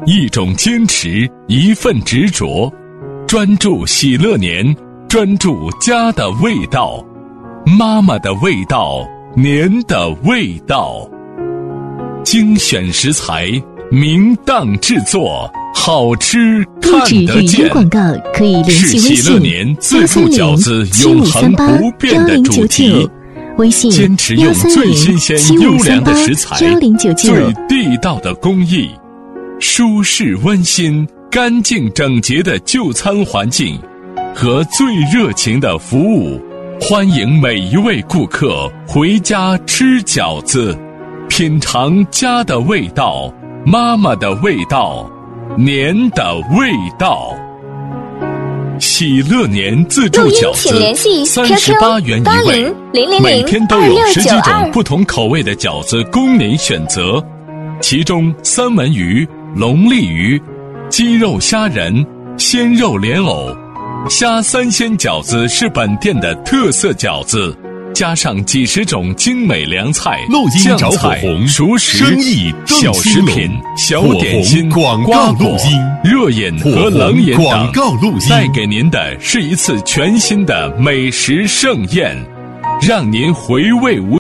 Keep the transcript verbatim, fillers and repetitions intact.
一种坚持，一份执着，专注喜乐年，专注家的味道，妈妈的味道，年的味道。精选食材，明档制作，好吃看得见。 广告可以联系微信是喜乐年自助饺子永恒不变的主题。 微信坚持用最新鲜优良的食材，最地道的工艺，舒适温馨、干净整洁的就餐环境和最热情的服务，欢迎每一位顾客回家吃饺子，品尝家的味道，妈妈的味道，年的味道。喜乐年自助饺子三十八元一位，每天都有十几种不同口味的饺子供您选择，其中三文鱼、龙利鱼、鸡肉虾仁、鲜肉莲藕、虾三鲜饺子是本店的特色饺子，加上几十种精美凉菜、酱菜、熟食、小食品、小点心、瓜果、热饮和冷饮等，带给您的是一次全新的美食盛宴，让您回味无